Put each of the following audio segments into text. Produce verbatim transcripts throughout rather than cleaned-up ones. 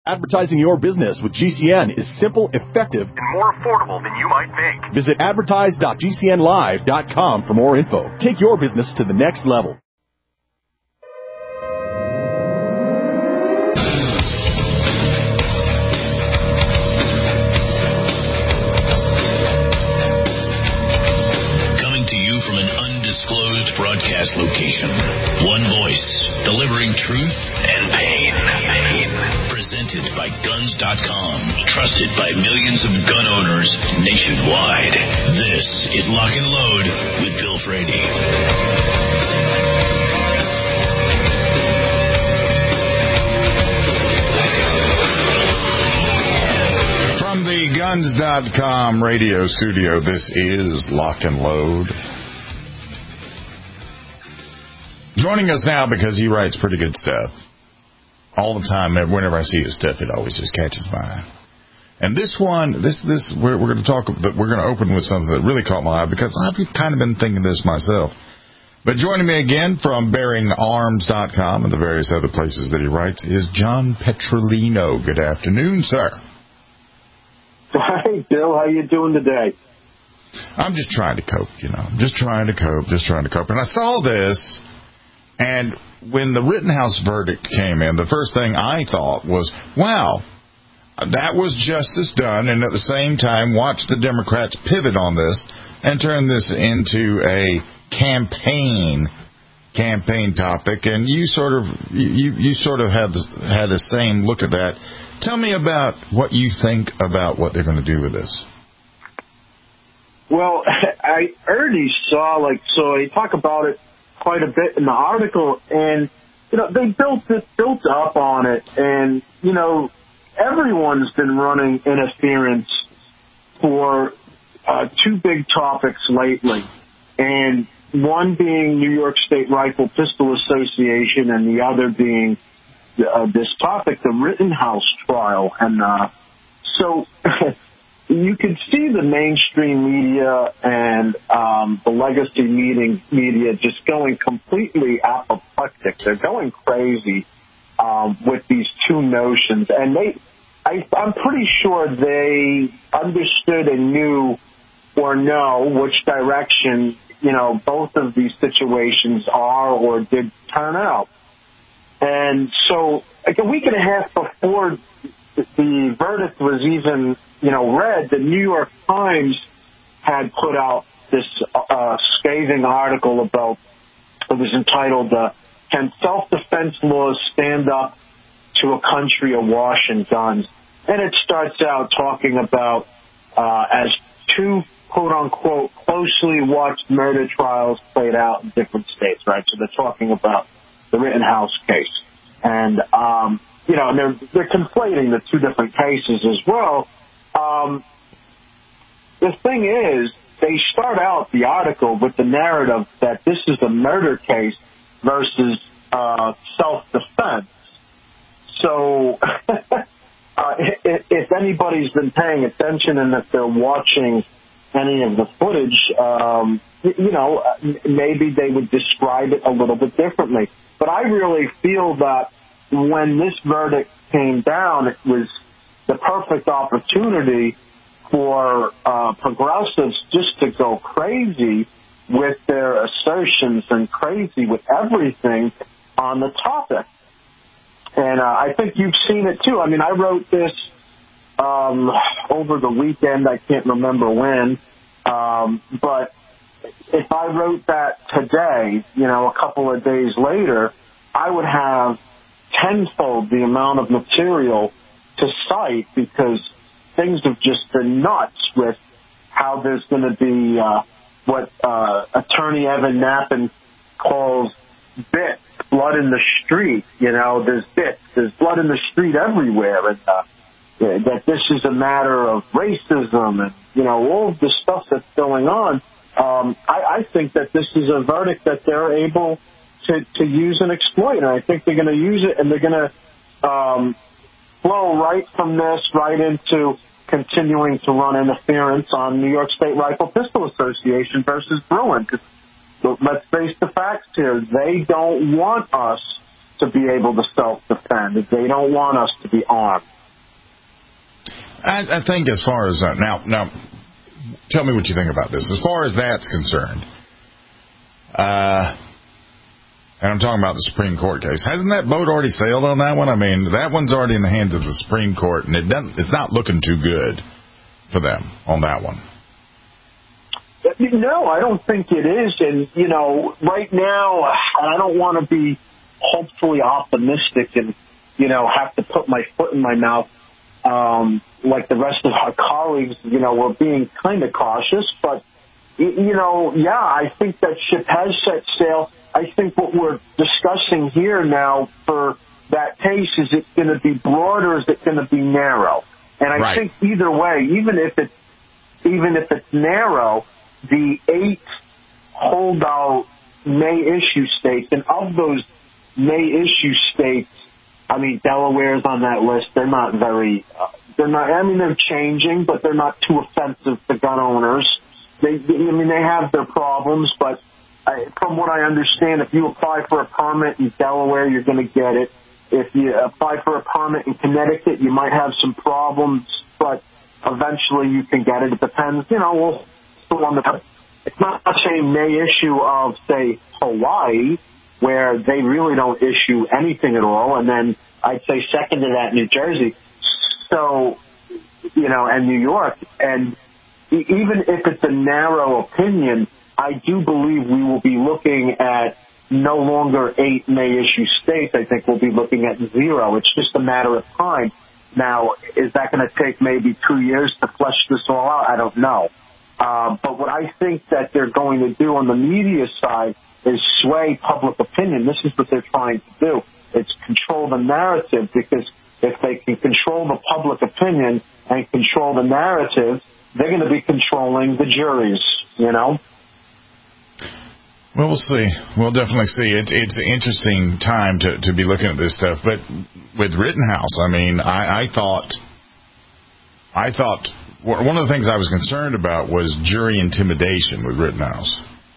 Advertising your business with G C N is simple, effective, and more affordable than you might think. Visit advertise dot g c n live dot com for more info. Take your business to the next level. Coming to you from an undisclosed broadcast location. One voice, delivering truth and pain. pain. Presented by guns dot com. Trusted by millions of gun owners nationwide. This is Lock and Load with Bill Frady. From the guns dot com radio studio, this is Lock and Load. Joining us now because he writes pretty good stuff. All the time, whenever I see his stuff, it always just catches my eye. And this one, this this we're, we're going to talk. We're going to open with something that really caught my eye because I've kind of been thinking this myself. But joining me again from bearing arms dot com and the various other places that he writes is John Petrolino. Good afternoon, sir. Hey, Bill. How you doing today? I'm just trying to cope, you know. Just trying to cope. Just trying to cope. And I saw this. And when the Rittenhouse verdict came in, the first thing I thought was, wow, that was justice done. And at the same time, watch the Democrats pivot on this and turn this into a campaign campaign topic. And you sort of you, you sort of had the, had the same look at that. Tell me about what you think about what they're going to do with this. Well, I already saw, like, so I talk about it quite a bit in the article, and, you know, they built it, built up on it, and, you know, everyone's been running interference for uh, two big topics lately, and one being New York State Rifle Pistol Association, and the other being uh, this topic, the Rittenhouse trial, and uh, so you could see the mainstream media and um, the legacy meeting media just going completely apoplectic. They're going crazy um, with these two notions. And they, I, I'm pretty sure they understood and knew or know which direction, you know, both of these situations are or did turn out. And so like a week and a half before the verdict was even, you know, read, the New York Times had put out this uh, scathing article about, it was entitled, uh, Can Self-Defense Laws Stand Up to a Country Awash in Guns? And it starts out talking about, uh, as two, quote-unquote, closely watched murder trials played out in different states, right? So they're talking about the Rittenhouse case. And, um, you know, and they're, they're conflating the two different cases as well. Um, the thing is, they start out the article with the narrative that this is a murder case versus uh, self-defense. So uh, if, if anybody's been paying attention and if they're watching any of the footage, um, you know, maybe they would describe it a little bit differently. But I really feel that when this verdict came down, it was the perfect opportunity for uh, progressives just to go crazy with their assertions and crazy with everything on the topic. And uh, I think you've seen it, too. I mean, I wrote this um, over the weekend. I can't remember when. Um, but if I wrote that today, you know, a couple of days later, I would have tenfold the amount of material to cite because things have just been nuts with how there's going to be uh, what uh, Attorney Evan Nappen calls bits, blood in the street. You know, there's bits, there's blood in the street everywhere, and uh, that this is a matter of racism and, you know, all of the stuff that's going on. Um, I, I think that this is a verdict that they're able to, to use and exploit, and I think they're going to use it, and they're going to um, flow right from this right into continuing to run interference on New York State Rifle Pistol Association versus Bruen. Because let's face the facts here, they don't want us to be able to self-defend. They don't want us to be armed. I, I think as far as uh, now, now, tell me what you think about this. As far as that's concerned, uh, and I'm talking about the Supreme Court case. Hasn't that boat already sailed on that one? I mean, that one's already in the hands of the Supreme Court, and it doesn't. It's not looking too good for them on that one. No, I don't think it is. And, you know, right now, I don't want to be hopefully optimistic and, you know, have to put my foot in my mouth. Um, like the rest of our colleagues, you know, we're being kind of cautious. But, you know, yeah, I think that ship has set sail. I think what we're discussing here now for that case, is it going to be broad or is it going to be narrow? And I right. think either way, even if it's, even if it's narrow, the eight holdout May issue states, and of those May issue states, I mean, Delaware's on that list. They're not very, uh, they're not, I mean, they're changing, but they're not too offensive to gun owners. They, I mean, they have their problems, but I, from what I understand, if you apply for a permit in Delaware, you're going to get it. If you apply for a permit in Connecticut, you might have some problems, but eventually you can get it. It depends, you know, we'll still on the, it's not the same May issue of, say, Hawaii, where they really don't issue anything at all, and then I'd say second to that, New Jersey. So, you know, and New York. And even if it's a narrow opinion, I do believe we will be looking at no longer eight May issue states. I think we'll be looking at zero. It's just a matter of time. Now, is that going to take maybe two years to flesh this all out? I don't know. Uh, but what I think that they're going to do on the media side is sway public opinion. This is what they're trying to do. It's control the narrative, because if they can control the public opinion and control the narrative, they're going to be controlling the juries, you know? Well, we'll see. We'll definitely see. It, it's an interesting time to, to be looking at this stuff. But with Rittenhouse, I mean, I, I thought, I thought one of the things I was concerned about was jury intimidation with Rittenhouse.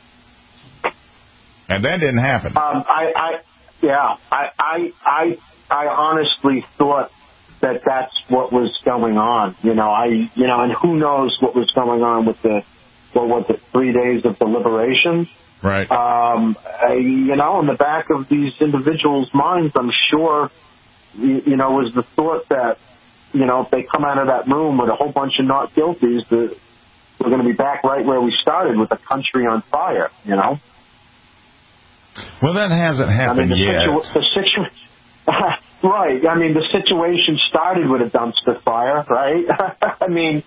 And that didn't happen. Um, I, I, yeah, I, I, I, I honestly thought that that's what was going on. You know, I, you know, and who knows what was going on with the, what was it, three days of deliberations? Right. Um, I, you know, in the back of these individuals' minds, I'm sure, you, you know, was the thought that, you know, if they come out of that room with a whole bunch of not guilties, that we're going to be back right where we started, with the country on fire, you know? Well, that hasn't happened I mean, the yet. Situ- the situ- right. I mean, the situation started with a dumpster fire, right? I mean,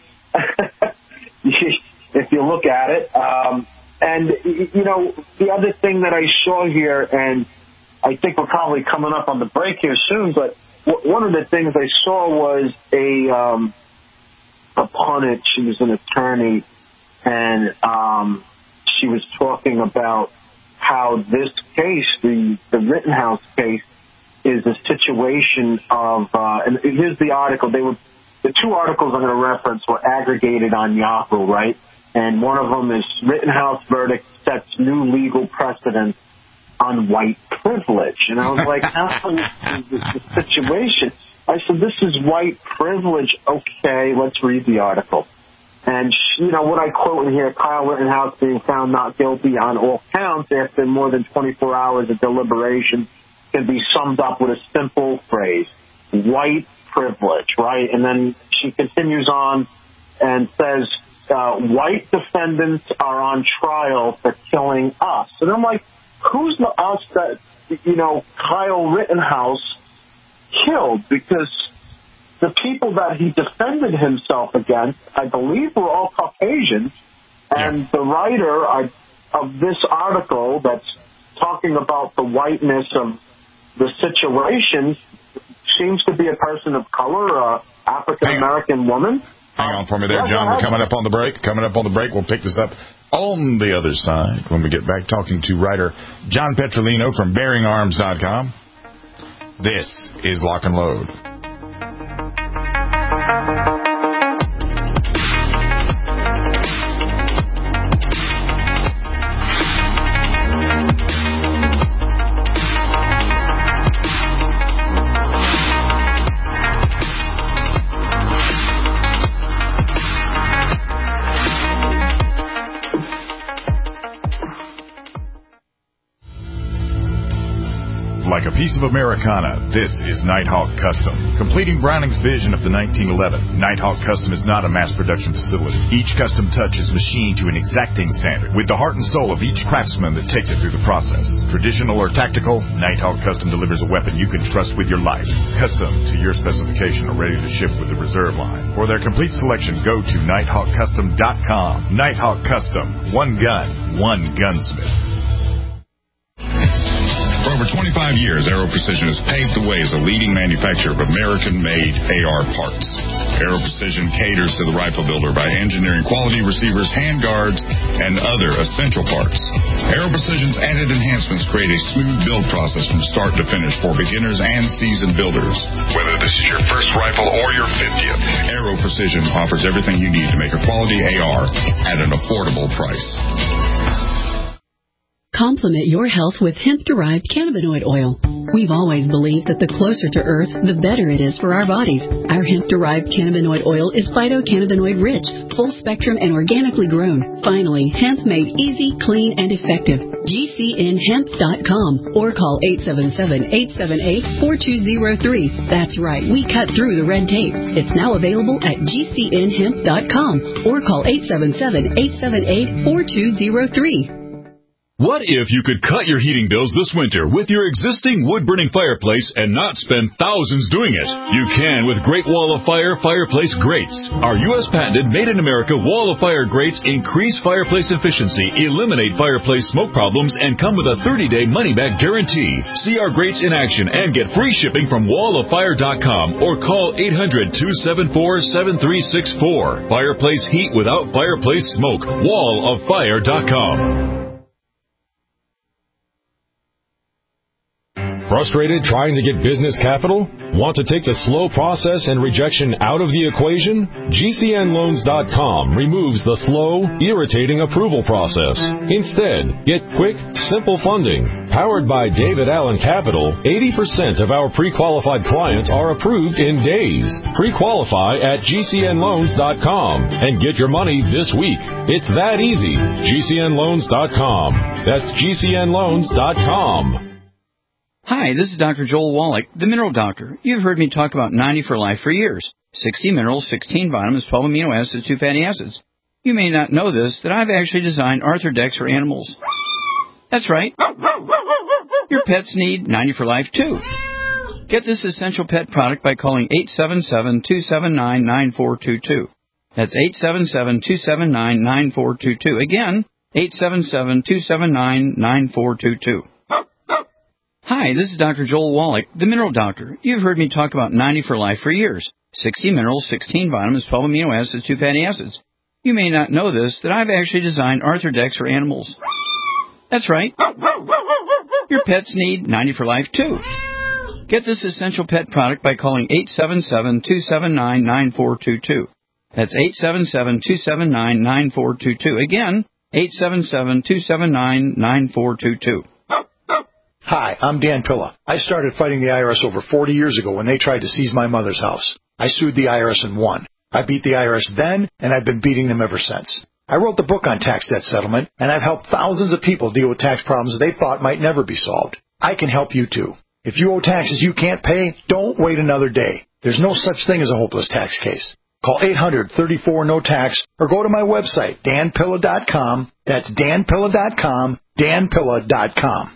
if you look at it. Um, and, you know, the other thing that I saw here, and I think we're probably coming up on the break here soon, but w- one of the things I saw was a, um, a pundit. She was an attorney, and um, she was talking about how this case, the, the Rittenhouse case, is a situation of, uh, and here's the article. They were, the two articles I'm going to reference were aggregated on Yahoo, right? And one of them is Rittenhouse verdict sets new legal precedent on white privilege. And I was like, how is this the situation? I said, this is white privilege. Okay, let's read the article. And, you know, what I quote in here, Kyle Rittenhouse being found not guilty on all counts after more than twenty-four hours of deliberation, can be summed up with a simple phrase, white privilege, right? And then she continues on and says, uh, white defendants are on trial for killing us. And I'm like, who's the us that, you know, Kyle Rittenhouse killed? Because the people that he defended himself against, I believe, were all Caucasians. And yeah. the writer of, of this article that's talking about the whiteness of the situation seems to be a person of color, a African-American woman. Hang on for me there, John. We're coming up on the break. Coming up on the break, we'll pick this up on the other side when we get back talking to writer John Petrolino from Bearing Arms dot com. This is Lock and Load. piece of Americana, this is Nighthawk Custom. Completing Browning's vision of the nineteen eleven, Nighthawk Custom is not a mass production facility. Each custom touch is machined to an exacting standard, with the heart and soul of each craftsman that takes it through the process. Traditional or tactical, Nighthawk Custom delivers a weapon you can trust with your life. Custom to your specification or ready to ship with the reserve line. For their complete selection, go to nighthawk custom dot com. Nighthawk Custom. One gun, one gunsmith. For over twenty-five years, Aero Precision has paved the way as a leading manufacturer of American-made A R parts. Aero Precision caters to the rifle builder by engineering quality receivers, handguards, and other essential parts. Aero Precision's added enhancements create a smooth build process from start to finish for beginners and seasoned builders. Whether this is your first rifle or your fiftieth, Aero Precision offers everything you need to make a quality A R at an affordable price. Complement your health with hemp-derived cannabinoid oil. We've always believed that the closer to Earth, the better it is for our bodies. Our hemp-derived cannabinoid oil is phytocannabinoid-rich, full-spectrum, and organically grown. Finally, hemp made easy, clean, and effective. G C N hemp dot com or call eight seven seven, eight seven eight, four two zero three. That's right, we cut through the red tape. It's now available at G C N hemp dot com or call eight seven seven, eight seven eight, four two zero three. What if you could cut your heating bills this winter with your existing wood-burning fireplace and not spend thousands doing it? You can with Great Wall of Fire fireplace grates. Our U S patented made-in-America Wall of Fire grates increase fireplace efficiency, eliminate fireplace smoke problems, and come with a thirty-day money-back guarantee. See our grates in action and get free shipping from wall of fire dot com or call eight hundred, two seven four, seven three six four. Fireplace heat without fireplace smoke. wall of fire dot com. Frustrated trying to get business capital? Want to take the slow process and rejection out of the equation? G C N loans dot com removes the slow, irritating approval process. Instead, get quick, simple funding. Powered by David Allen Capital, eighty percent of our pre-qualified clients are approved in days. Pre-qualify at G C N loans dot com and get your money this week. It's that easy. G C N loans dot com. That's G C N loans dot com. Hi, this is Doctor Joel Wallach, the Mineral Doctor. You've heard me talk about ninety for Life for years. sixty minerals, sixteen vitamins, twelve amino acids, two fatty acids. You may not know this, that I've actually designed Arthrodex for animals. That's right. Your pets need ninety for Life, too. Get this essential pet product by calling eight seven seven, two seven nine, nine four two two. That's eight seven seven, two seven nine, nine four two two. Again, eight seven seven, two seven nine, nine four two two. Hi, this is Doctor Joel Wallach, the Mineral Doctor. You've heard me talk about ninety for Life for years. sixty minerals, sixteen vitamins, twelve amino acids, two fatty acids. You may not know this, that I've actually designed Arthrodex for animals. That's right. Your pets need ninety for Life, too. Get this essential pet product by calling eight seven seven, two seven nine, nine four two two. That's eight seven seven, two seven nine, nine four two two. Again, eight seven seven, two seven nine, nine four two two. Hi, I'm Dan Pilla. I started fighting the I R S over forty years ago when they tried to seize my mother's house. I sued the I R S and won. I beat the I R S then, and I've been beating them ever since. I wrote the book on tax debt settlement, and I've helped thousands of people deal with tax problems they thought might never be solved. I can help you too. If you owe taxes you can't pay, don't wait another day. There's no such thing as a hopeless tax case. Call eight hundred, thirty-four, no tax or go to my website, dan pilla dot com. That's dan pilla dot com, dan pilla dot com.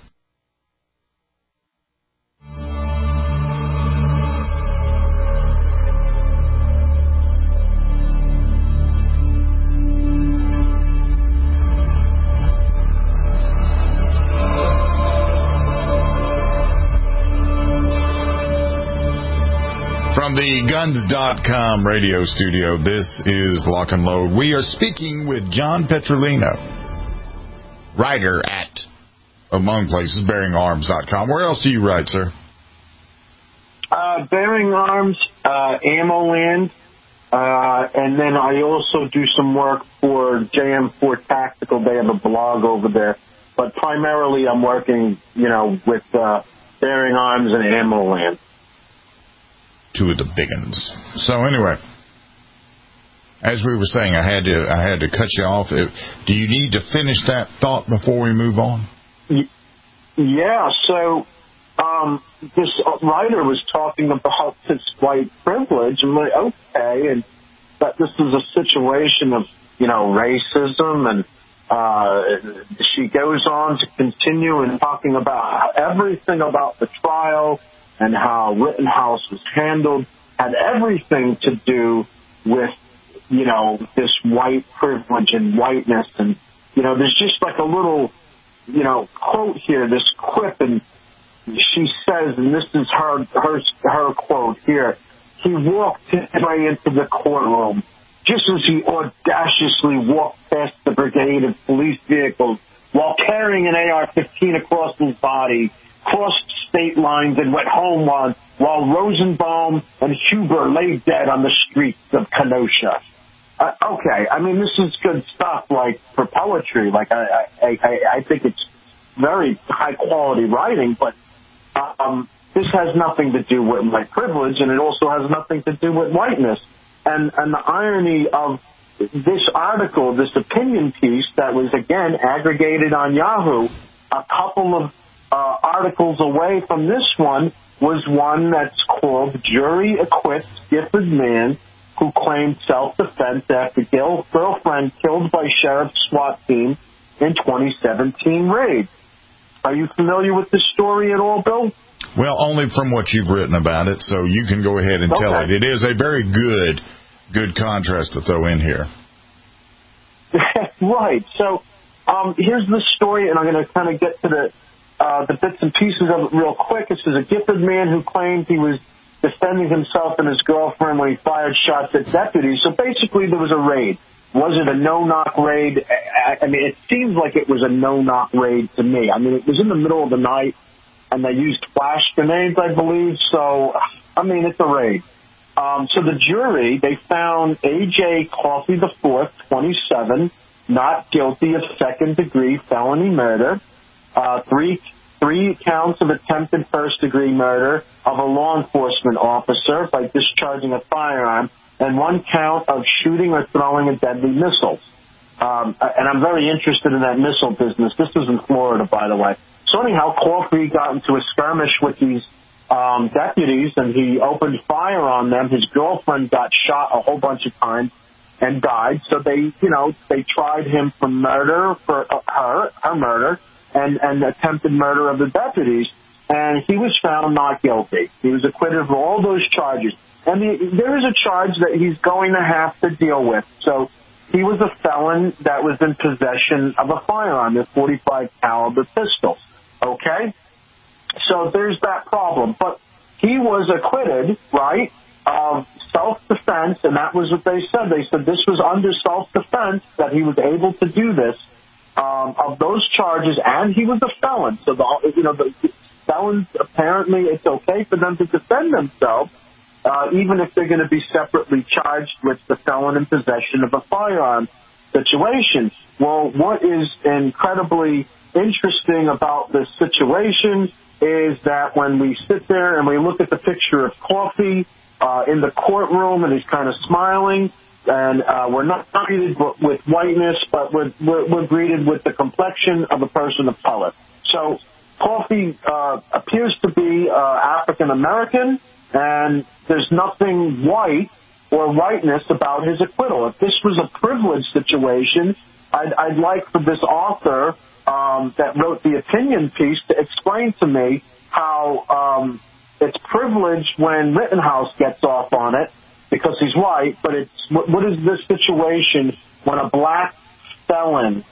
From the guns dot com radio studio, this is Lock and Load. We are speaking with John Petrolino, writer at, among places, bearing arms dot com. Where else do you write, sir? Uh, Bearing Arms, uh, AmmoLand, uh, and then I also do some work for J M four Tactical. They have a blog over there. But primarily I'm working, you know, with uh, Bearing Arms and AmmoLand. Two of the big uns. So anyway, as we were saying, I had to I had to cut you off. Do you need to finish that thought before we move on? Yeah. So, um, um, this writer was talking about this white privilege. I'm like, okay, and that this is a situation of, you know, racism, and uh, she goes on to continue in talking about everything about the trial and how Rittenhouse was handled had everything to do with, you know, this white privilege and whiteness. And, you know, there's just like a little, you know, quote here, this quip, and she says, and this is her her her quote here, he walked his way into the courtroom just as he audaciously walked past the brigade of police vehicles while carrying an A R fifteen across his body, crossed state lines and went home while, while Rosenbaum and Huber lay dead on the streets of Kenosha. Uh, okay, I mean, this is good stuff, like, for poetry. Like, I, I, I, I think it's very high-quality writing, but um, this has nothing to do with white privilege, and it also has nothing to do with whiteness. And, and the irony of this article, this opinion piece that was, again, aggregated on Yahoo, a couple of uh, articles away from this one was one that's called Jury Acquits Gifford Man Who Claimed Self-Defense After Gil- Girlfriend Killed by Sheriff's SWAT Team in twenty seventeen Raid. Are you familiar with this story at all, Bill? Well, only from what you've written about it, so you can go ahead and okay. tell it. It is a very good, good contrast to throw in here. Right. So um, here's the story, and I'm going to kind of get to the uh, the bits and pieces of it real quick. This is a Gifford man who claimed he was defending himself and his girlfriend when he fired shots at deputies. So basically there was a raid. Was it a no-knock raid? I mean, it seems like it was a no-knock raid to me. I mean, it was in the middle of the night, and they used flash grenades, I believe. So, I mean, it's a raid. Um, so the jury, they found A J Coffey the fourth, twenty-seven, not guilty of second-degree felony murder, uh, three three counts of attempted first-degree murder of a law enforcement officer by discharging a firearm, and one count of shooting or throwing a deadly missile. Um, and I'm very interested in that missile business. This is in Florida, by the way. So anyhow, Coffey got into a skirmish with these um, deputies, and he opened fire on them. His girlfriend got shot a whole bunch of times and died. So they, you know, they tried him for murder, for her, her murder, and, and attempted murder of the deputies. And he was found not guilty. He was acquitted of all those charges. And the, there is a charge that he's going to have to deal with. So he was a felon that was in possession of a firearm, a forty-five caliber pistol. Okay? So there's that problem. But he was acquitted, right, of self-defense, and that was what they said. They said this was under self-defense that he was able to do this, um, of those charges, and he was a felon. So, the, you know, the felons, apparently it's okay for them to defend themselves, uh, even if they're going to be separately charged with the felon in possession of a firearm situation. Well, what is incredibly interesting about this situation is that when we sit there and we look at the picture of Coffey uh, in the courtroom, and he's kind of smiling, and uh, we're not greeted with whiteness, but we're, we're, we're greeted with the complexion of a person of color. So Coffey uh, appears to be uh, African American, and there's nothing white or whiteness about his acquittal. If this was a privilege situation, I'd, I'd like for this author um, that wrote the opinion piece to explain to me how um, it's privilege when Rittenhouse gets off on it because he's white, but it's what, what is this situation when a black felon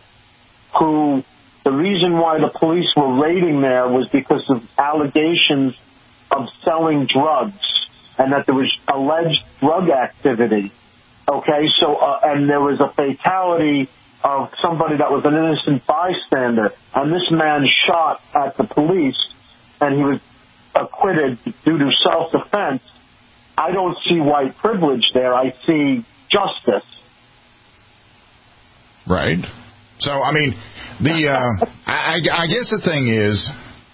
who the reason why the police were raiding there was because of allegations of selling drugs and that there was alleged drug activity. Okay, so, uh, and there was a fatality of somebody that was an innocent bystander, and this man shot at the police, and he was acquitted due to self-defense. I don't see white privilege there. I see justice. Right. So, I mean, the uh, I, I guess the thing is,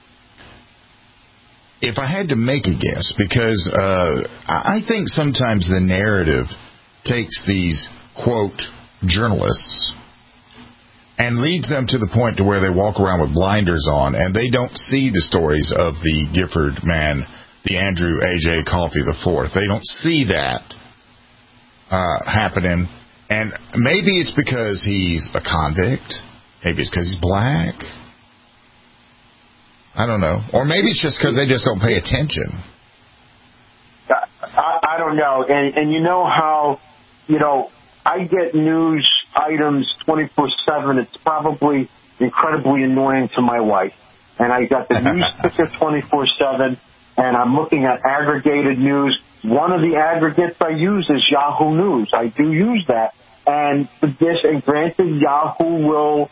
if I had to make a guess, because uh, I think sometimes the narrative takes these, quote, journalists and leads them to the point to where they walk around with blinders on, and they don't see the stories of the Gifford man, the Andrew A J. Coffey the Fourth. They don't see that uh, happening. And maybe it's because he's a convict. Maybe it's because he's black. I don't know. Or maybe it's just because they just don't pay attention. I, I don't know. And, and you know how, you know, I get news items twenty-four seven. It's probably incredibly annoying to my wife. And I got the news ticker twenty-four seven, and I'm looking at aggregated news. One of the aggregates I use is Yahoo News. I do use that. And this, and granted, Yahoo will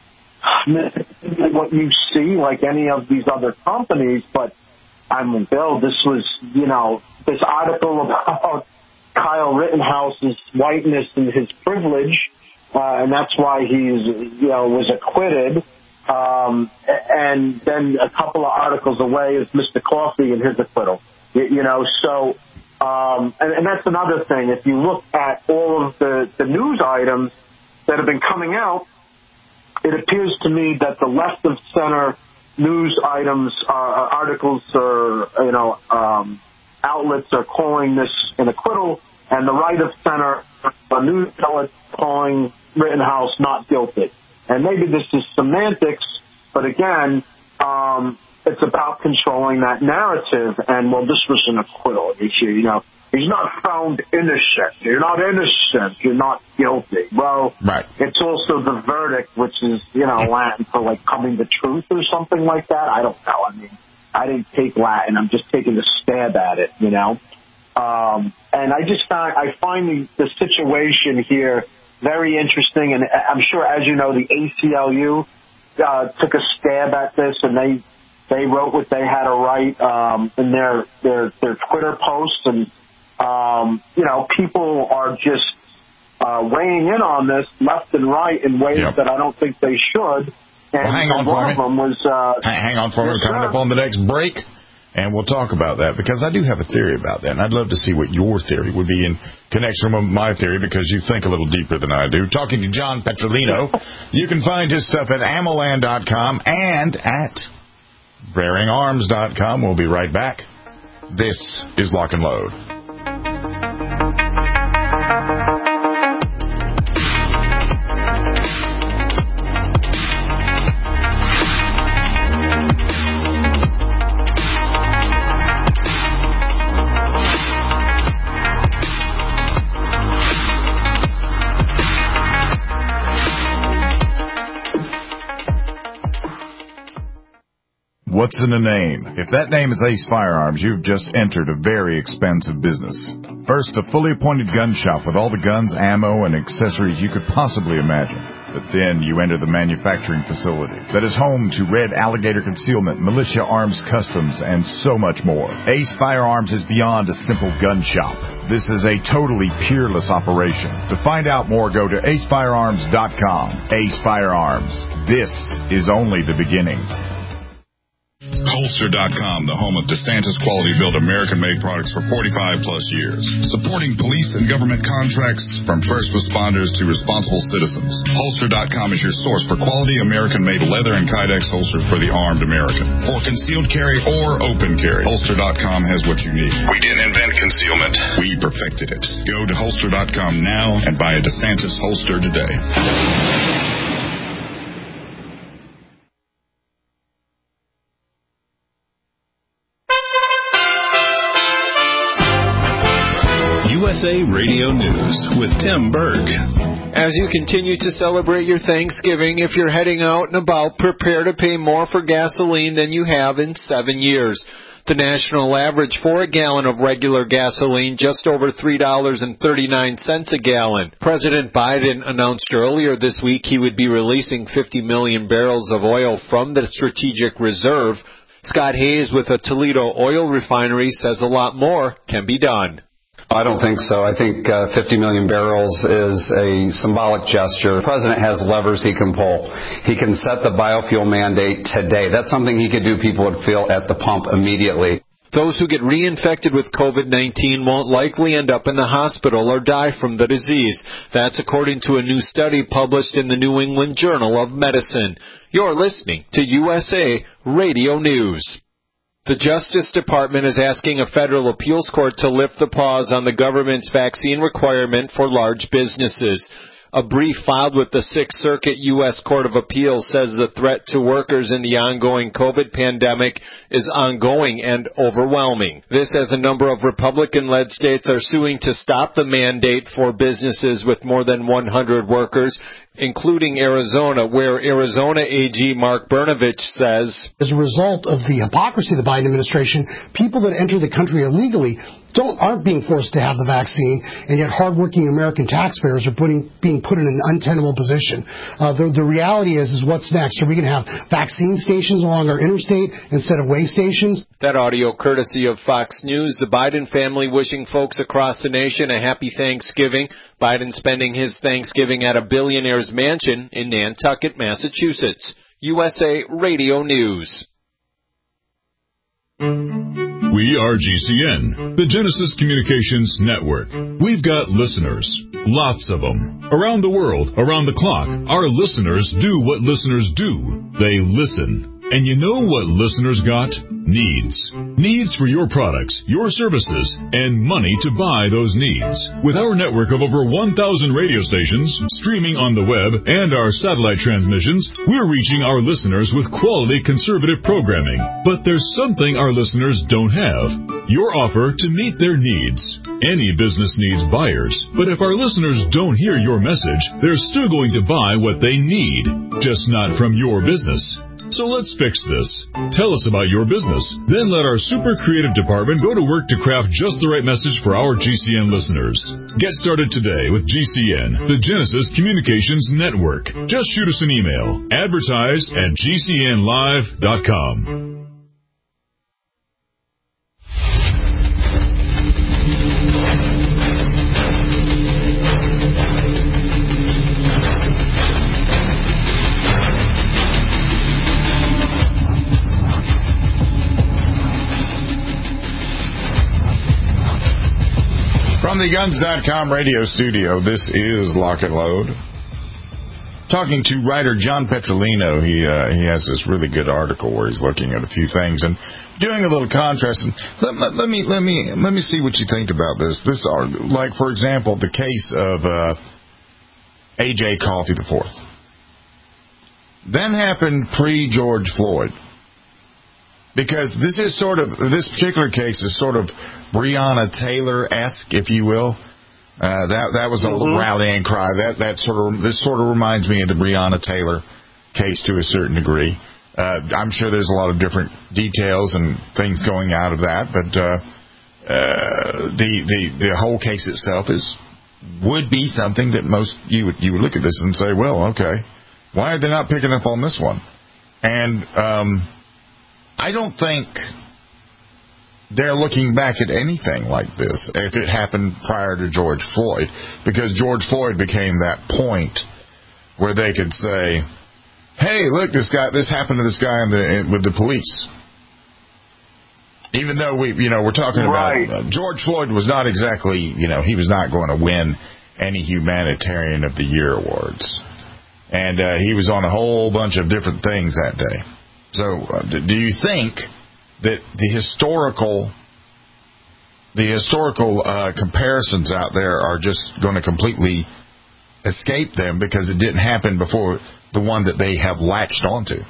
what you see like any of these other companies, but I mean, Bill, this was, you know, this article about Kyle Rittenhouse's whiteness and his privilege, uh, and that's why he's, you know, was acquitted. Um, and then a couple of articles away is Mister Coffey and his acquittal. You, you know, so, um, and, and that's another thing. If you look at all of the, the news items that have been coming out, it appears to me that the left of center news items, uh, articles, or, you know, um, outlets are calling this an acquittal, and the right of center uh, news outlets calling Rittenhouse not guilty. And maybe this is semantics, but again, um, it's about controlling that narrative. And, well, this was an acquittal issue. You know, he's not found innocent. You're not innocent. You're not guilty. Well, right. It's also the verdict, which is, you know, Latin for, like, coming to truth or something like that. I don't know. I mean, I didn't take Latin. I'm just taking a stab at it, you know. Um, and I just find, I find the, the situation here very interesting, and I'm sure, as you know, the A C L U uh, took a stab at this, and they they wrote what they had to write um, in their, their their Twitter posts, and um, you know, people are just uh, weighing in on this left and right in ways yep. that I don't think they should. And well, hang on one for of them was uh, hang on for yes, me. Coming sir. up on the next break. And we'll talk about that, because I do have a theory about that, and I'd love to see what your theory would be in connection with my theory, because you think a little deeper than I do. Talking to John Petrolino. You can find his stuff at ammoland dot com and at Braring Arms dot com. We'll be right back. This is Lock and Load. What's in a name? If that name is Ace Firearms, you've just entered a very expensive business. First, a fully appointed gun shop with all the guns, ammo, and accessories you could possibly imagine. But then you enter the manufacturing facility that is home to Red Alligator Concealment, Militia Arms Customs, and so much more. Ace Firearms is beyond a simple gun shop. This is a totally peerless operation. To find out more, go to ace firearms dot com. Ace Firearms. This is only the beginning. Holster dot com, the home of DeSantis quality built American-made products for forty-five plus years. Supporting police and government contracts from first responders to responsible citizens. Holster dot com is your source for quality American-made leather and Kydex holsters for the armed American. For concealed carry or open carry, Holster dot com has what you need. We didn't invent concealment. We perfected it. Go to Holster dot com now and buy a DeSantis holster today. U S A Radio News with Tim Berg. As you continue to celebrate your Thanksgiving, if you're heading out and about, prepare to pay more for gasoline than you have in seven years. The national average for a gallon of regular gasoline just over three dollars and thirty-nine cents a gallon. President Biden announced earlier this week he would be releasing fifty million barrels of oil from the strategic reserve. Scott Hayes with a Toledo oil refinery says a lot more can be done. I don't think so. I think uh, fifty million barrels is a symbolic gesture. The president has levers he can pull. He can set the biofuel mandate today. That's something he could do. People would feel at the pump immediately. Those who get reinfected with COVID nineteen won't likely end up in the hospital or die from the disease. That's according to a new study published in the New England Journal of Medicine. You're listening to U S A Radio News. The Justice Department is asking a federal appeals court to lift the pause on the government's vaccine requirement for large businesses. A brief filed with the Sixth Circuit U S Court of Appeals says the threat to workers in the ongoing COVID pandemic is ongoing and overwhelming. This as a number of Republican-led states are suing to stop the mandate for businesses with more than one hundred workers, including Arizona, where Arizona A G Mark Brnovich says, as a result of the hypocrisy of the Biden administration, people that enter the country illegally don't aren't being forced to have the vaccine, and yet hardworking American taxpayers are putting being put in an untenable position. Uh, the, the reality is, is what's next? Are we going to have vaccine stations along our interstate instead of way stations? That audio courtesy of Fox News. The Biden family wishing folks across the nation a happy Thanksgiving. Biden spending his Thanksgiving at a billionaire's mansion in Nantucket, Massachusetts. U S A Radio News. We are G C N, the Genesis Communications Network. We've got listeners, lots of them. Around the world, around the clock, our listeners do what listeners do. They listen. And you know what listeners got? Needs. Needs for your products, your services, and money to buy those needs. With our network of over one thousand radio stations, streaming on the web, and our satellite transmissions, we're reaching our listeners with quality conservative programming. But there's something our listeners don't have. Your offer to meet their needs. Any business needs buyers, but if our listeners don't hear your message, they're still going to buy what they need, just not from your business. So let's fix this. Tell us about your business. Then let our super creative department go to work to craft just the right message for our G C N listeners. Get started today with G C N, the Genesis Communications Network. Just shoot us an email. Advertise at G C N live dot com. From the Guns dot com radio studio, this is Lock and Load. Talking to writer John Petrolino, he uh, he has this really good article where he's looking at a few things and doing a little contrast. And let, let, let me let me let me see what you think about this. This are like, for example, the case of uh, A J Coffey the Fourth. That happened pre George Floyd. Because this is sort of, this particular case is sort of Breonna Taylor-esque, if you will. Uh, that that was a mm-hmm. rallying cry. That that sort of this sort of reminds me of the Breonna Taylor case to a certain degree. Uh, I'm sure there's a lot of different details and things going out of that, but uh, uh, the the the whole case itself is would be something that most you would you would look at this and say, well, okay, why are they not picking up on this one? And um, I don't think they're looking back at anything like this if it happened prior to George Floyd, because George Floyd became that point where they could say, hey, look, this guy, this happened to this guy in the, in, with the police. Even though we, you know, we're talking right. about uh, George Floyd was not exactly, you know, he was not going to win any Humanitarian of the Year awards. And uh, he was on a whole bunch of different things that day. So, uh, do you think that the historical, the historical uh, comparisons out there are just going to completely escape them because it didn't happen before the one that they have latched onto?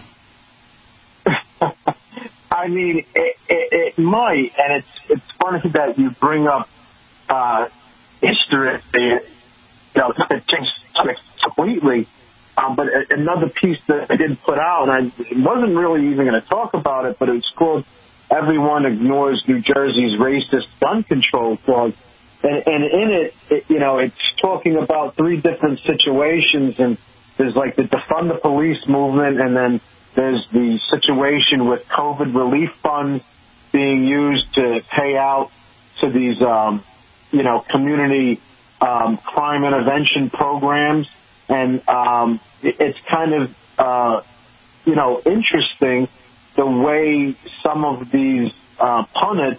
I mean, it, it, it might, and it's it's funny that you bring up uh, history. You know, it changed completely. Um, but another piece that I did put out, and I wasn't really even going to talk about it, but it's called "Everyone Ignores New Jersey's Racist Gun Control Clause," and, and in it, it, you know, it's talking about three different situations, and there's like the defund the police movement, and then there's the situation with COVID relief funds being used to pay out to these, um, you know, community um, crime intervention programs. And um, it, it's kind of, uh, you know, interesting the way some of these uh, pundits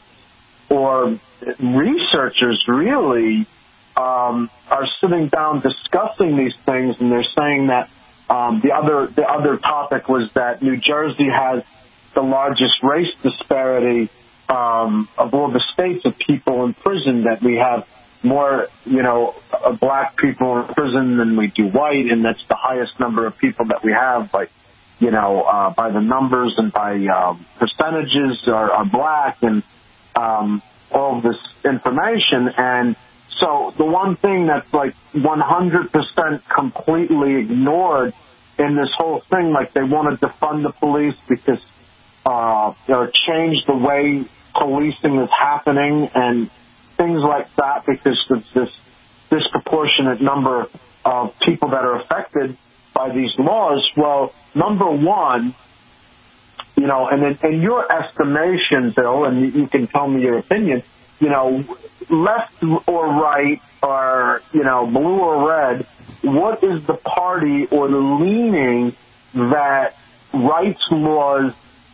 or researchers really um, are sitting down discussing these things, and they're saying that um, the other the other topic was that New Jersey has the largest race disparity um, of all the states of people in prison, that we have more, you know, uh, black people in prison than we do white, and that's the highest number of people that we have by, you know, uh, by the numbers and by um, percentages are, are black, and um, all of this information. And so the one thing that's like one hundred percent completely ignored in this whole thing, like they want to defund the police because, uh, or change the way policing is happening and things like that, because there's this disproportionate number of people that are affected by these laws. Well, number one, you know, and in, in your estimation, Bill, and you, you can tell me your opinion, you know, left or right or, you know, blue or red, what is the party or the leaning that rights laws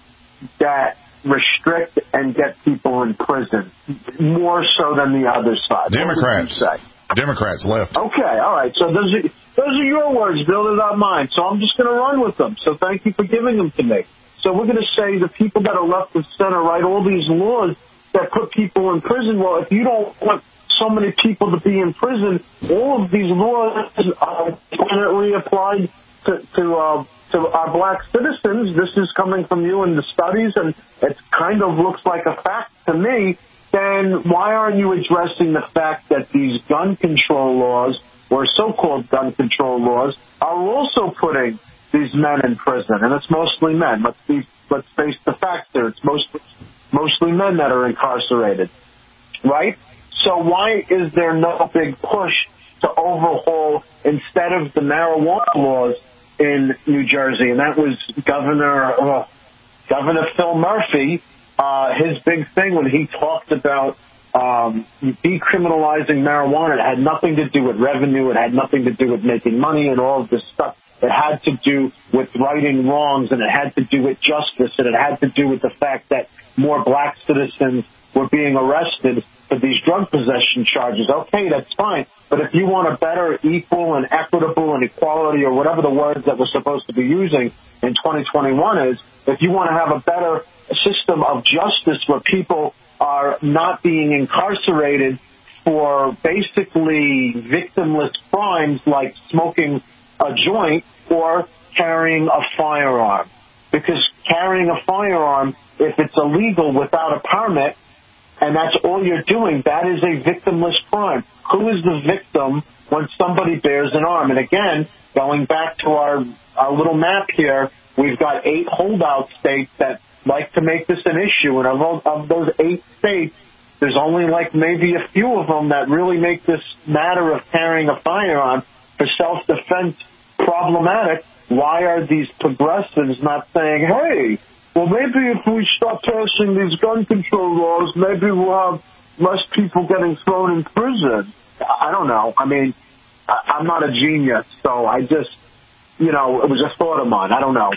that restrict and get people in prison more so than the other side? Democrats. Democrats left. Okay, all right. So those are, those are your words, Bill. They're not mine. So I'm just going to run with them. So thank you for giving them to me. So we're going to say the people that are left of center write all these laws that put people in prison. Well, if you don't want so many people to be in prison, all of these laws are definitely applied to, to uh, to our black citizens. This is coming from you in the studies, and it kind of looks like a fact to me. Then why aren't you addressing the fact that these gun control laws, or so-called gun control laws, are also putting these men in prison? And it's mostly men. Let's be, let's face the facts here. It's mostly, mostly men that are incarcerated, right? So why is there no big push to overhaul, instead of the marijuana laws in New Jersey? And that was Governor uh, Governor Phil Murphy. Uh, his big thing when he talked about um, decriminalizing marijuana, it had nothing to do with revenue. It had nothing to do with making money and all of this stuff. It had to do with righting wrongs, and it had to do with justice, and it had to do with the fact that more black citizens were being arrested for these drug possession charges. Okay, that's fine. But if you want a better, equal, and equitable, and equality, or whatever the words that we're supposed to be using in twenty twenty-one is, if you want to have a better system of justice where people are not being incarcerated for basically victimless crimes like smoking a joint or carrying a firearm. Because carrying a firearm, if it's illegal without a permit, and that's all you're doing, that is a victimless crime. Who is the victim when somebody bears an arm? And again, going back to our, our little map here, we've got eight holdout states that like to make this an issue. And of, of those eight states, there's only like maybe a few of them that really make this matter of carrying a firearm for self-defense problematic. Why are these progressives not saying, hey, well, maybe if we start passing these gun control laws, maybe we'll have less people getting thrown in prison? I don't know. I mean, I'm not a genius, so I just, you know, it was a thought of mine. I don't know.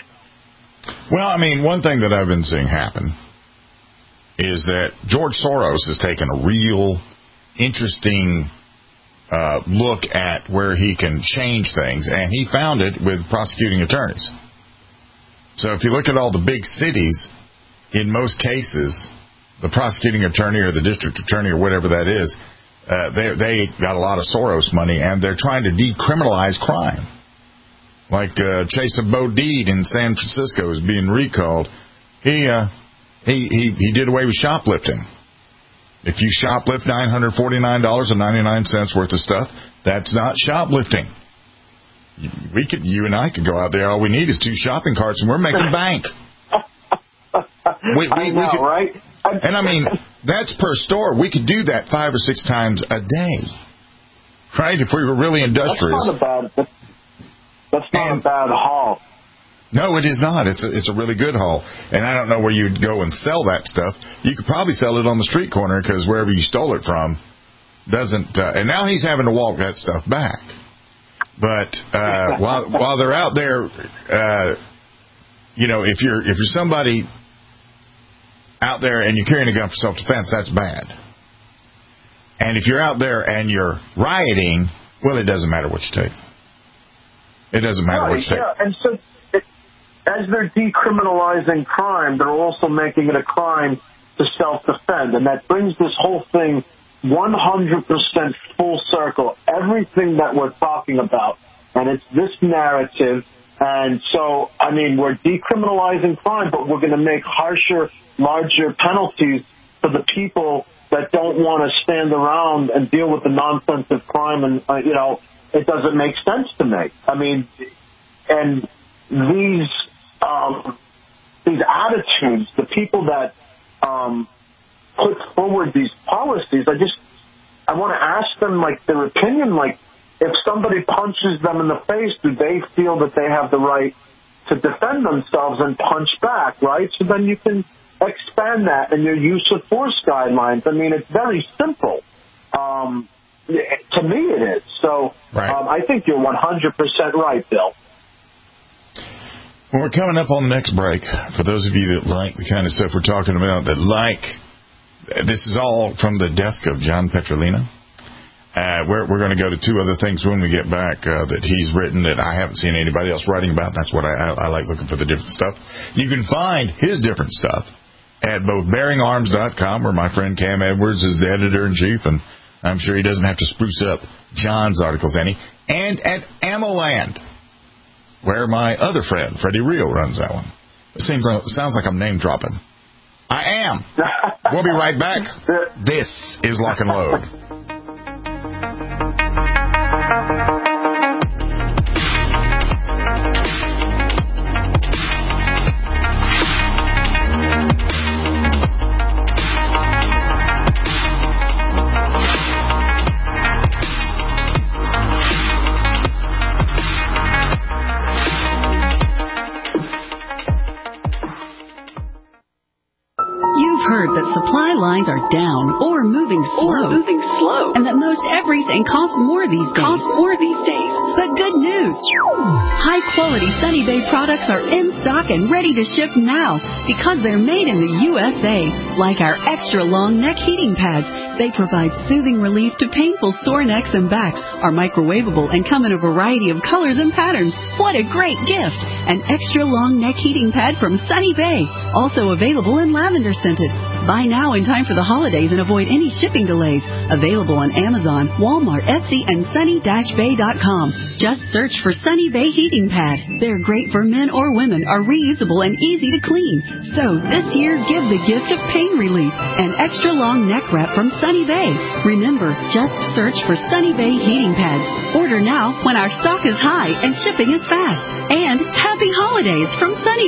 Well, I mean, one thing that I've been seeing happen is that George Soros has taken a real interesting uh, look at where he can change things, and he found it with prosecuting attorneys. So if you look at all the big cities, in most cases, the prosecuting attorney or the district attorney or whatever that is, uh, they they got a lot of Soros money, and they're trying to decriminalize crime. Like uh, Chesa Bodine in San Francisco is being recalled. He, uh, he he he did away with shoplifting. If you shoplift nine hundred forty-nine dollars and ninety-nine cents worth of stuff, that's not shoplifting. We could, you and I could go out there. All we need is two shopping carts, and we're making bank. we, we, I know, we could, right? And I mean, that's per store. We could do that five or six times a day, right? If we were really industrious. That's not a bad. That's not and, a bad haul. No, it is not. It's a, it's a really good haul. And I don't know where you'd go and sell that stuff. You could probably sell it on the street corner because wherever you stole it from doesn't. Uh, and now he's having to walk that stuff back. But uh, while while they're out there, uh, you know, if you're if you're somebody out there and you're carrying a gun for self-defense, that's bad. And if you're out there and you're rioting, well, it doesn't matter what you take. It doesn't matter right, what you take. Yeah, and so it, as they're decriminalizing crime, they're also making it a crime to self-defend. And that brings this whole thing one hundred percent full circle, everything that we're talking about. And it's this narrative. And so, I mean, we're decriminalizing crime, but we're going to make harsher, larger penalties for the people that don't want to stand around and deal with the nonsense of crime. And, uh, you know, it doesn't make sense to me. I mean, and these um, these attitudes, the people that um, put forward these policies, I just, I want to ask them, like, their opinion, like, if somebody punches them in the face, do they feel that they have the right to defend themselves and punch back, right? So then you can expand that in your use of force guidelines. I mean, it's very simple. Um, to me, it is. So right. um, I think you're one hundred percent right, Bill. Well, we're coming up on the next break. For those of you that like the kind of stuff we're talking about, that like, this is all from the desk of John Petrolino. Uh, we're we're going to go to two other things when we get back uh, that he's written that I haven't seen anybody else writing about. That's what I, I, I like, looking for the different stuff. You can find his different stuff at both bearing arms dot com, where my friend Cam Edwards is the editor-in-chief, and I'm sure he doesn't have to spruce up John's articles any, and at AmmoLand, where my other friend, Freddie Real, runs that one. It seems like, sounds like I'm name-dropping. I am. We'll be right back. This is Lock and Load. Supply lines are down or moving slow. Or moving slow. And that most everything costs more these days. Costs more these days. But good news. High-quality Sunny Bay products are in stock and ready to ship now because they're made in the U S A. Like our extra-long neck heating pads. They provide soothing relief to painful sore necks and backs, are microwavable, and come in a variety of colors and patterns. What a great gift! An extra-long neck heating pad from Sunny Bay. Also available in lavender scented. Buy now in time for the holidays and avoid any shipping delays. Available on Amazon, Walmart, Etsy, and sunny dash bay dot com. Just search for Sunny Bay Heating Pad. They're great for men or women, are reusable and easy to clean. So this year, give the gift of pain relief. An extra-long neck wrap from Sunny Bay. Remember, just search for Sunny Bay Heating Pads. Order now when our stock is high and shipping is fast. And happy holidays from Sunny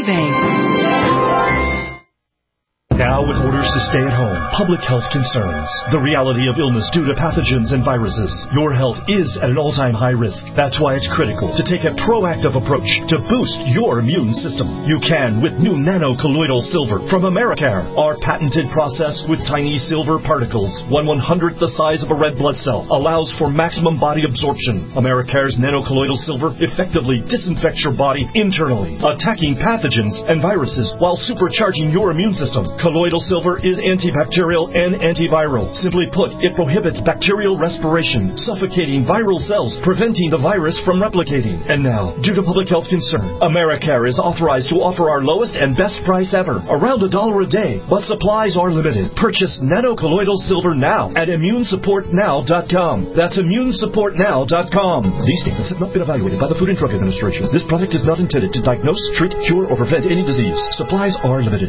Bay. Now with orders to stay at home, public health concerns, the reality of illness due to pathogens and viruses, your health is at an all-time high risk. That's why it's critical to take a proactive approach to boost your immune system. You can with new nano-colloidal silver from Americare. Our patented process with tiny silver particles, one one-hundredth the size of a red blood cell, allows for maximum body absorption. Americare's nano-colloidal silver effectively disinfects your body internally, attacking pathogens and viruses while supercharging your immune system. Colloidal silver is antibacterial and antiviral. Simply put, it prohibits bacterial respiration, suffocating viral cells, preventing the virus from replicating. And now, due to public health concern, Americare is authorized to offer our lowest and best price ever, around a dollar a day, but supplies are limited. Purchase nano-colloidal silver now at immune support now dot com. That's immune support now dot com. These statements have not been evaluated by the Food and Drug Administration. This product is not intended to diagnose, treat, cure, or prevent any disease. Supplies are limited.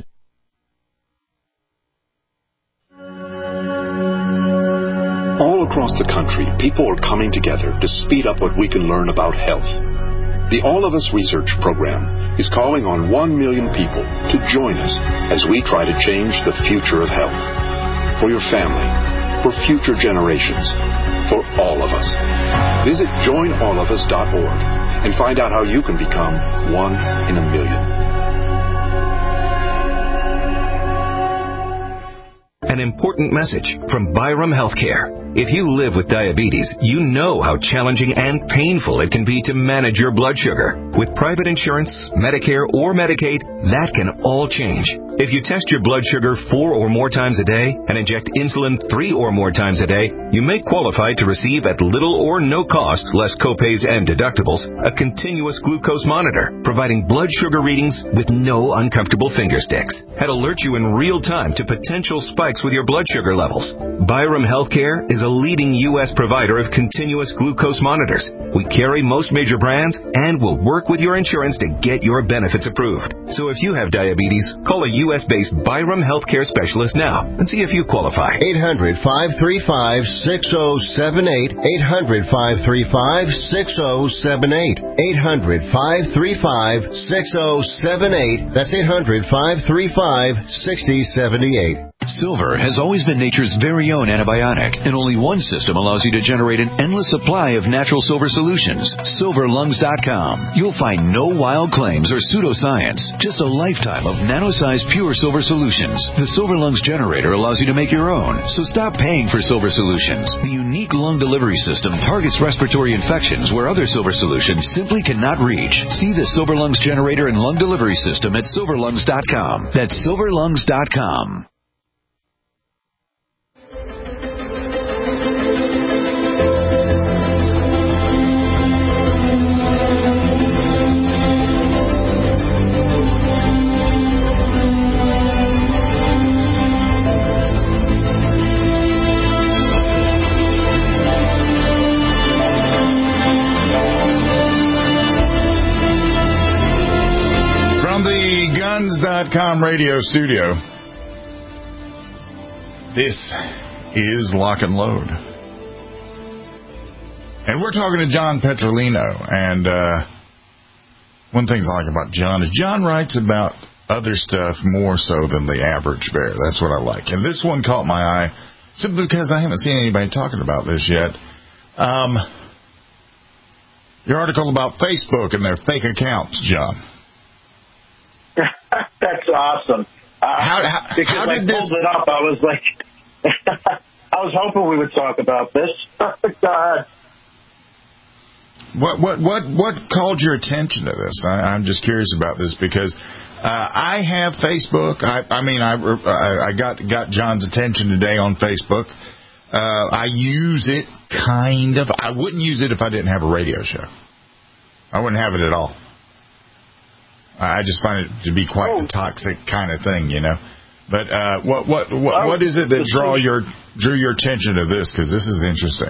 All across the country, people are coming together to speed up what we can learn about health. The All of Us Research Program is calling on one million people to join us as we try to change the future of health. For your family, for future generations, for all of us. Visit join all of us dot org and find out how you can become one in a million. An important message from Byram Healthcare. If you live with diabetes, you know how challenging and painful it can be to manage your blood sugar. With private insurance, Medicare, or Medicaid, that can all change. If you test your blood sugar four or more times a day and inject insulin three or more times a day, you may qualify to receive at little or no cost, less copays and deductibles, a continuous glucose monitor, providing blood sugar readings with no uncomfortable finger sticks. And alert you in real time to potential spikes with your blood sugar levels. Byram Healthcare is a leading U S provider of continuous glucose monitors. We carry most major brands and will work with your insurance to get your benefits approved. So if you have diabetes, call a U S-based Byram Healthcare specialist now and see if you qualify. eight hundred, five three five, six oh seven eight. eight hundred, five three five, six oh seven eight. eight hundred, five three five, six oh seven eight. That's eight hundred, five three five, six oh seven eight. Silver has always been nature's very own antibiotic, and only one system allows you to generate an endless supply of natural silver solutions. silver lungs dot com. You'll find no wild claims or pseudoscience, just a lifetime of nano-sized pure silver solutions. The Silver Lungs generator allows you to make your own, so stop paying for silver solutions. The unique lung delivery system targets respiratory infections where other silver solutions simply cannot reach. See the Silver Lungs generator and lung delivery system at silver lungs dot com. That's silver lungs dot com. guns dot com radio studio. This is Lock and Load. And we're talking to John Petrolino. And uh, one thing I like about John is John writes about other stuff more so than the average bear. That's what I like. And this one caught my eye simply because I haven't seen anybody talking about this yet. Um, your article about Facebook and their fake accounts, John. That's awesome. Uh, how, how, because how did I pulled this... it up, I was like, I was hoping we would talk about this. God. What what what what called your attention to this? I, I'm just curious about this because uh, I have Facebook. I, I mean, I, I got got John's attention today on Facebook. Uh, I use it kind of. I wouldn't use it if I didn't have a radio show. I wouldn't have it at all. I just find it to be quite oh. the toxic kind of thing, you know. But uh, what what what well, what is it that draw your drew your attention to this? Because this is interesting.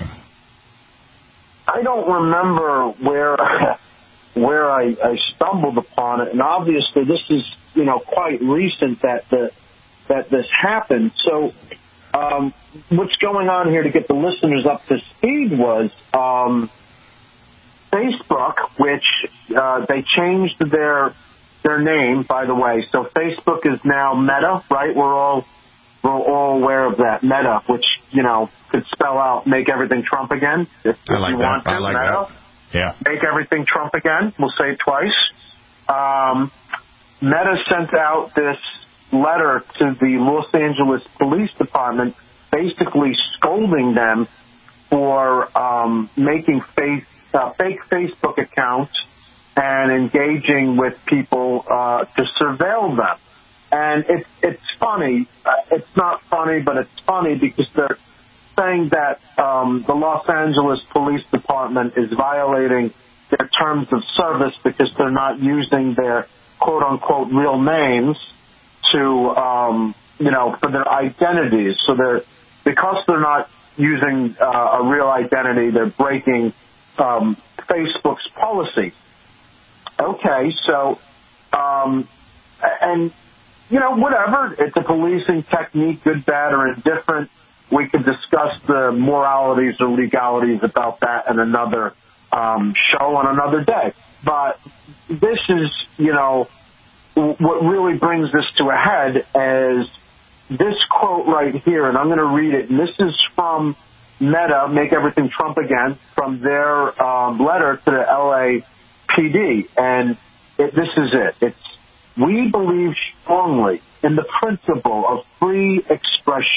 I don't remember where where I, I stumbled upon it, and obviously this is you know quite recent that the that this happened. So um, what's going on here to get the listeners up to speed was um, Facebook, which uh, they changed their their name, by the way. So Facebook is now Meta, right? We're all we're all aware of that. Meta, which, you know, could spell out make everything Trump again. If, I like if you that. want to, I like Meta, that. Yeah. Make everything Trump again. We'll say it twice. Um, Meta sent out this letter to the Los Angeles Police Department basically scolding them for um, making face, uh, fake Facebook accounts and engaging with people uh, to surveil them. And it's it's funny. Uh, it's not funny, but it's funny because they're saying that um, the Los Angeles Police Department is violating their terms of service because they're not using their quote-unquote real names to, um, you know, for their identities. So they're because they're not using uh, a real identity, they're breaking um, Facebook's policy. Okay, so, um, and, you know, whatever. It's a policing technique, good, bad, or indifferent. We could discuss the moralities or legalities about that in another um, show on another day. But this is, you know, what really brings this to a head is this quote right here, and I'm going to read it. And this is from Meta, Make Everything Trump Again, from their um, letter to the L A P D. And it, this is it. It's, we believe strongly in the principle of free expression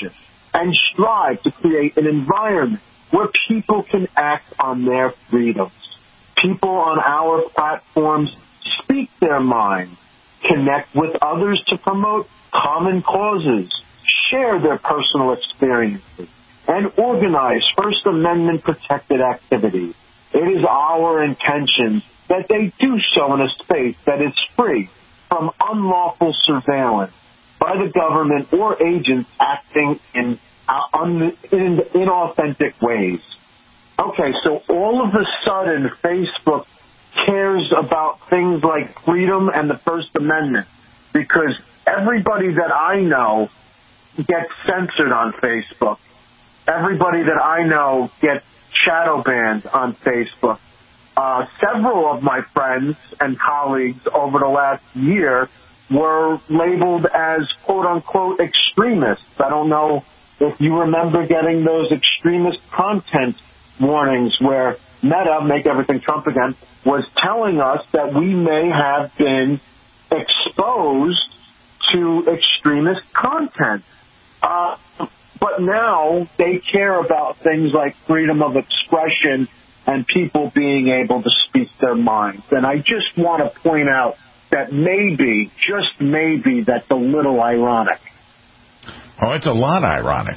and strive to create an environment where people can act on their freedoms. People on our platforms speak their minds, connect with others to promote common causes, share their personal experiences, and organize First Amendment protected activities. It is our intention that they do so in a space that is free from unlawful surveillance by the government or agents acting in, uh, un- in inauthentic ways. Okay, so all of a sudden Facebook cares about things like freedom and the First Amendment because everybody that I know gets censored on Facebook. Everybody that I know gets shadow banned on Facebook. Uh, several of my friends and colleagues over the last year were labeled as quote-unquote extremists. I don't know if you remember getting those extremist content warnings where Meta, make everything Trump again, was telling us that we may have been exposed to extremist content. Uh, but now they care about things like freedom of expression and people being able to speak their minds. And I just want to point out that maybe, just maybe, that's a little ironic. Oh, it's a lot ironic.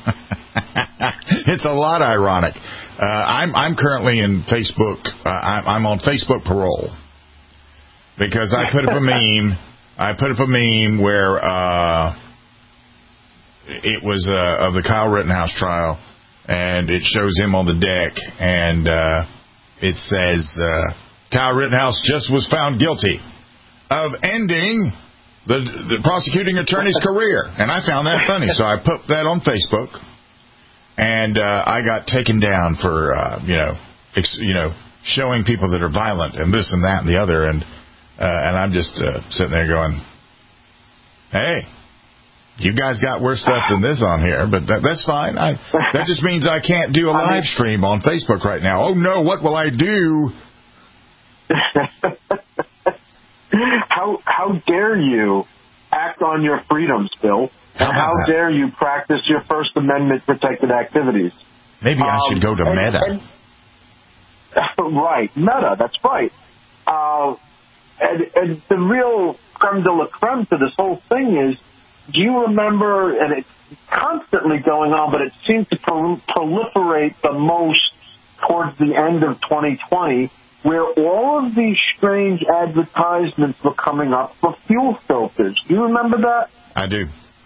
It's a lot ironic. Uh, I'm I'm currently in Facebook. Uh, I'm, I'm on Facebook parole because I put up a meme. I put up a meme where uh, it was uh, of the Kyle Rittenhouse trial, and it shows him on the deck, and uh, it says uh, Kyle Rittenhouse just was found guilty of ending the, the prosecuting attorney's career, and I found that funny, so I put that on Facebook. And uh, I got taken down for, uh, you know, ex- you know, showing people that are violent and this and that and the other. And uh, and I'm just uh, sitting there going, hey, you guys got worse stuff than this on here, but that, that's fine. I, that just means I can't do a live stream on Facebook right now. Oh, no, what will I do? how how dare you act on your freedoms, Bill? And how dare you practice your First Amendment protected activities? Maybe I should go to um, Meta. And, and, right, Meta, that's right. Uh, and, and the real creme de la creme to this whole thing is, do you remember, and it's constantly going on, but it seems to pro- proliferate the most towards the end of twenty twenty, where all of these strange advertisements were coming up for fuel filters. Do you remember that? I do.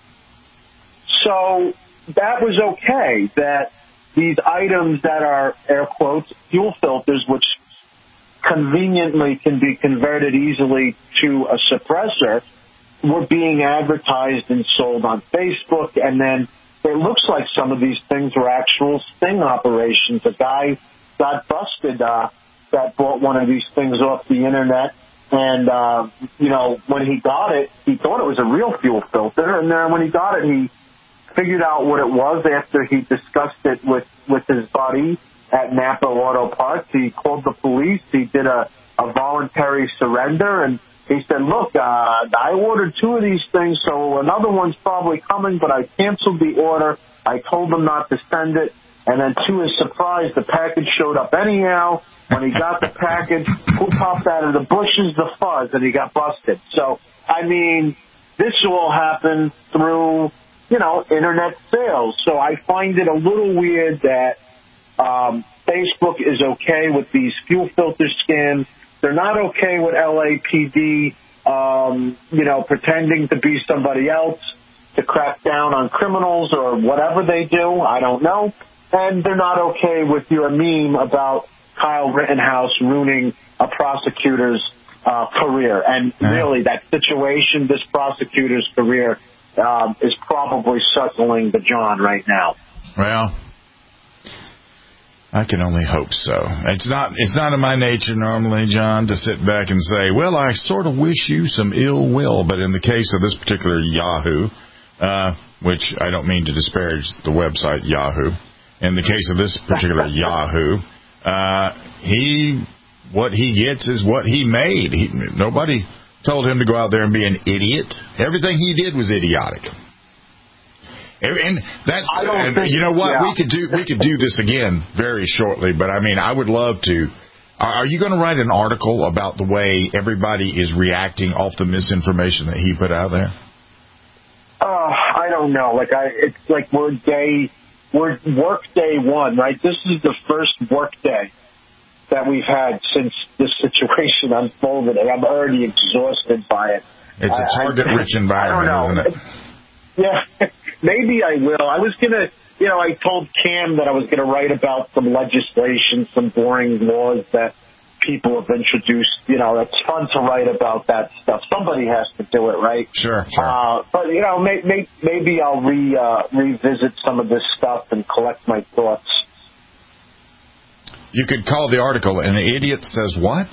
So that was okay, that these items that are, air quotes, fuel filters, which conveniently can be converted easily to a suppressor, were being advertised and sold on Facebook. And then it looks like some of these things were actual sting operations. A guy got busted uh, that bought one of these things off the Internet. And, uh, you know, when he got it, he thought it was a real fuel filter. And then when he got it, he figured out what it was after he discussed it with, with his buddy at Napa Auto Parts. He called the police. He did a, a voluntary surrender. And he said, look, uh, I ordered two of these things, so another one's probably coming, but I canceled the order. I told them not to send it. And then to his surprise, the package showed up anyhow. When he got the package, who popped out of the bushes? The fuzz, and he got busted. So, I mean, this all happened through, you know, Internet sales. So I find it a little weird that um, Facebook is okay with these fuel filter scams. They're not okay with L A P D, um, you know, pretending to be somebody else to crack down on criminals or whatever they do. I don't know. And they're not okay with your meme about Kyle Rittenhouse ruining a prosecutor's uh, career. And really, that situation, this prosecutor's career, um, is probably suckling the John right now. Well, I can only hope so. It's not it's not in my nature normally, John, to sit back and say, well, I sort of wish you some ill will. But in the case of this particular Yahoo, uh, which I don't mean to disparage the website Yahoo, in the case of this particular Yahoo, uh, he what he gets is what he made. He, nobody told him to go out there and be an idiot. Everything he did was idiotic. And that's, I don't and think, you know what, yeah. we could do we could do this again very shortly. But I mean, I would love to. Are you going to write an article about the way everybody is reacting off the misinformation that he put out there? Uh, I don't know. Like I, it's like we're day, we're work day one, right? This is the first work day that we've had since this situation unfolded, and I'm already exhausted by it. It's a target-rich environment, isn't it? Yeah, maybe I will. I was gonna, you know, I told Cam that I was gonna write about some legislation, some boring laws that people have introduced. You know, it's fun to write about that stuff. Somebody has to do it, right? Sure, sure. Uh, but, you know, may, may, maybe I'll re, uh, revisit some of this stuff and collect my thoughts. You could call the article, "An Idiot Says What?"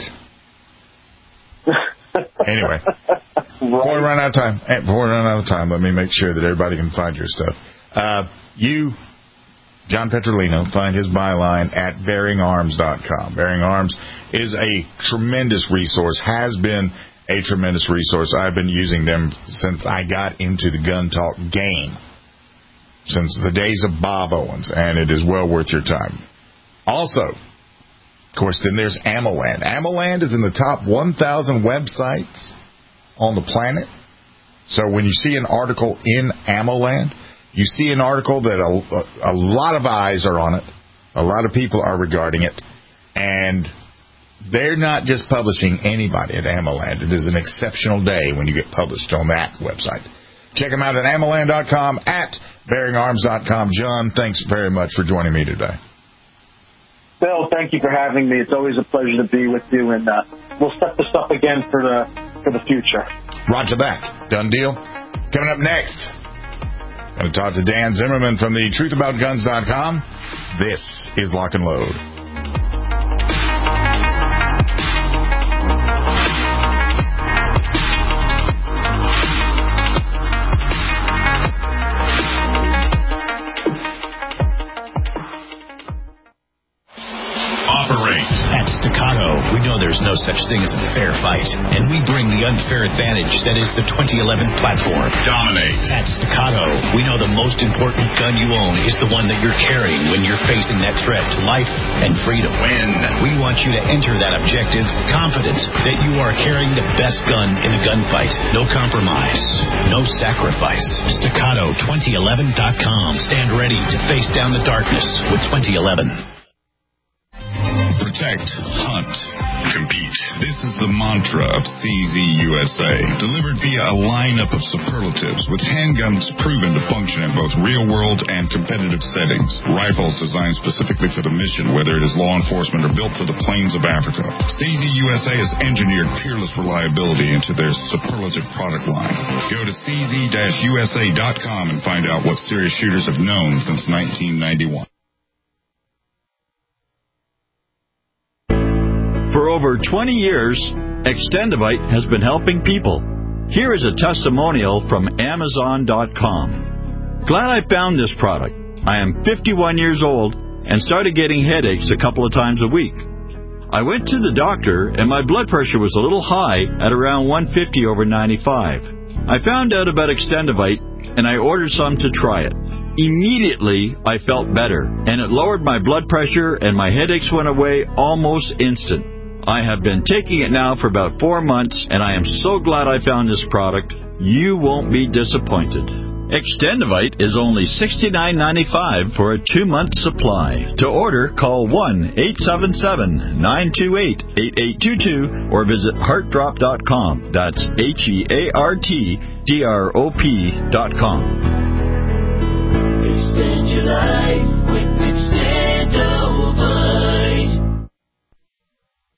Anyway, before we run out of time, before we run out of time, let me make sure that everybody can find your stuff. Uh, you, John Petrolino, find his byline at bearing arms dot com. Bearing Arms is a tremendous resource, has been a tremendous resource. I've been using them since I got into the gun talk game, since the days of Bob Owens, and it is well worth your time. Also, of course, then there's AmmoLand. AmmoLand is in the top one thousand websites on the planet. So when you see an article in AmmoLand, you see an article that a, a lot of eyes are on it. A lot of people are regarding it. And they're not just publishing anybody at AmmoLand. It is an exceptional day when you get published on that website. Check them out at ammoland dot com, at bearing arms dot com. John, thanks very much for joining me today. Bill, thank you for having me. It's always a pleasure to be with you, and uh, we'll set this up again for the for the future. Roger that. Done deal. Coming up next, going to talk to Dan Zimmerman from the truth about guns dot com. This is Lock and Load. At Staccato, we know there's no such thing as a fair fight, and we bring the unfair advantage that is the twenty eleven platform. Dominate. At Staccato, we know the most important gun you own is the one that you're carrying when you're facing that threat to life and freedom. Win. We want you to enter that objective confident that you are carrying the best gun in the gunfight. No compromise, no sacrifice. Staccato twenty eleven dot com. Stand ready to face down the darkness with twenty eleven. Protect, hunt, compete. This is the mantra of C Z U S A, delivered via a lineup of superlatives with handguns proven to function in both real-world and competitive settings. Rifles designed specifically for the mission, whether it is law enforcement or built for the plains of Africa. C Z U S A has engineered peerless reliability into their superlative product line. Go to C Z U S A dot com and find out what serious shooters have known since nineteen ninety-one. For over twenty years, Extendivite has been helping people. Here is a testimonial from Amazon dot com. Glad I found this product. I am fifty-one years old and started getting headaches a couple of times a week. I went to the doctor and my blood pressure was a little high at around one fifty over ninety-five. I found out about Extendivite and I ordered some to try it. Immediately, I felt better, and it lowered my blood pressure and my headaches went away almost instant. I have been taking it now for about four months, and I am so glad I found this product. You won't be disappointed. Extendivite is only sixty-nine ninety-five for a two-month supply. To order, call one eight seven seven, nine two eight, eight eight two two or visit heart drop dot com. That's H E A R T D R O P dot com. Extend your life with